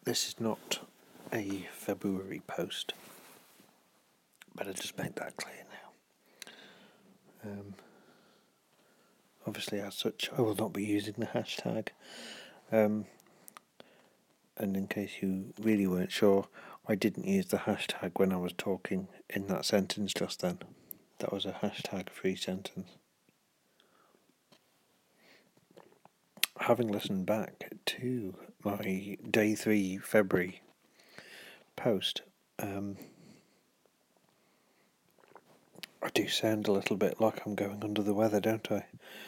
This is not a February post, but I'll just make that clear now. Obviously, as such, I will not be using the hashtag. And in case you really weren't sure, I didn't use the hashtag when I was talking in that sentence just then. That was a hashtag-free sentence. Having listened back to my day 3 February post, I do sound a little bit like I'm going under the weather, don't I?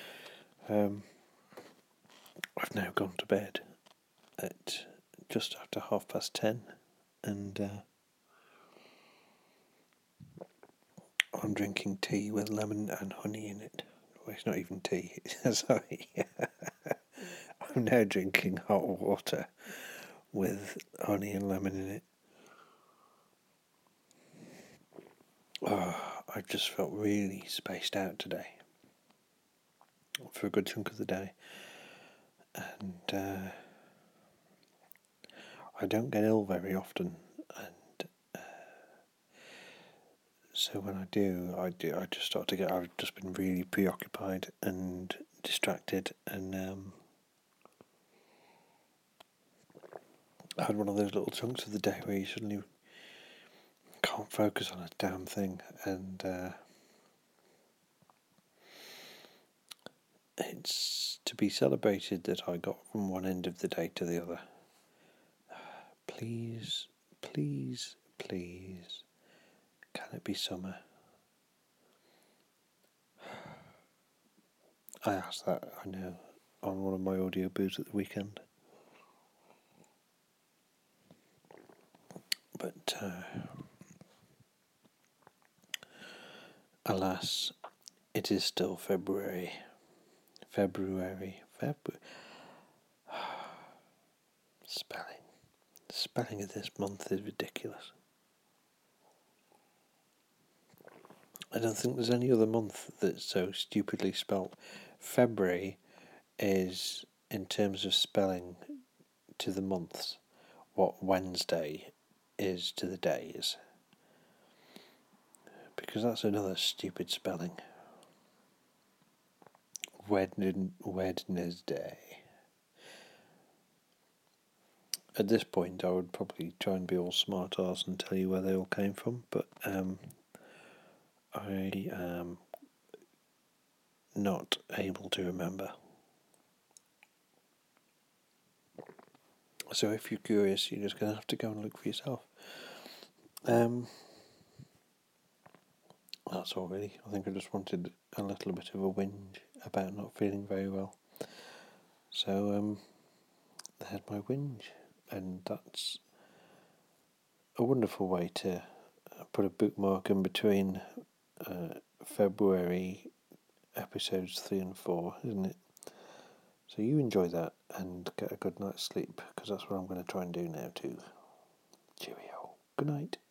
I've now gone to bed at just after 10:30, and I'm drinking tea with lemon and honey in it. Well, it's not even tea, sorry. I'm now drinking hot water with honey and lemon in it. I just felt really spaced out today for a good chunk of the day, and I don't get ill very often, and so when I do, I just start to get. I've just been really preoccupied and distracted, and I had one of those little chunks of the day where you suddenly can't focus on a damn thing, and it's to be celebrated that I got from one end of the day to the other. Please, please, please, can it be summer? I asked that, I know, on one of my audio booths at the weekend. But alas, it is still February. Spelling of this month is ridiculous. I don't think there's any other month that's so stupidly spelt. February is, in terms of spelling to the months, what Wednesday is to the days. Because that's another stupid spelling. Wednesday. At this point, I would probably try and be all smart arse and tell you where they all came from, but I am not able to remember. So if you're curious, you're just going to have to go and look for yourself. That's all really. I think I just wanted a little bit of a whinge about not feeling very well. So I had my whinge, and that's a wonderful way to put a bookmark in between February episodes 3 and 4, isn't it? So you enjoy that and get a good night's sleep, because that's what I'm going to try and do now too. Cheerio. Good night.